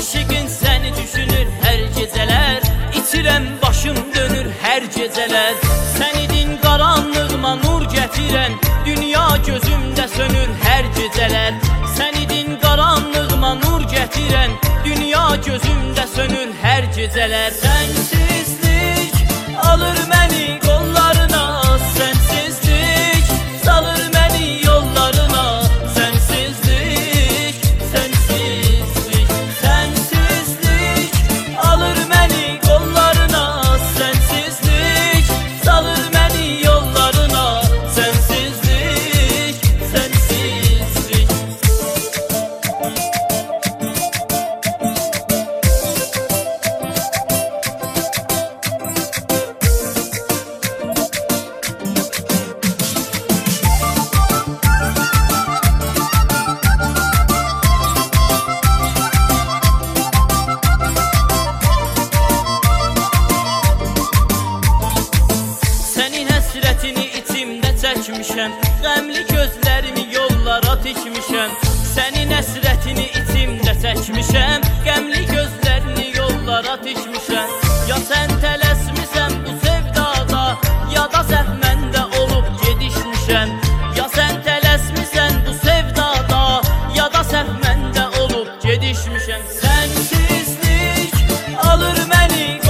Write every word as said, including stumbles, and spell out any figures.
Aşıqın səni düşünür hər gecələr, İçirəm başım dönür hər gecələr. Sən idin qaranlığıma nur gətirən, Dünya gözümdə sönür hər gecələr. Sən idin qaranlığıma nur gətirən, Dünya gözümdə sönür hər gecələr. Sənsizlik alır məni qollarına, Sənsizlik salır məni yollarına. Sənsizlik, sənsizlik, sənsizlik alır məni qollarına, Sənsizlik salır məni yollarına. Sənsizlik, sənsizlik. Sənin həsrətini içimdə çəkmişəm, qəmli gözlərimi yollara tikmişəm. Sənin həsrətini içimdə çəkmişəm, qəmli gözlərini yollara tikmişəm. Ya sən tələsmisən bu sevdada, ya da səhv məndə olub gedişmişəm. Ya sən tələsmisən bu sevdada, ya da səhv məndə olub gedişmişəm. Sənsizlik alır məni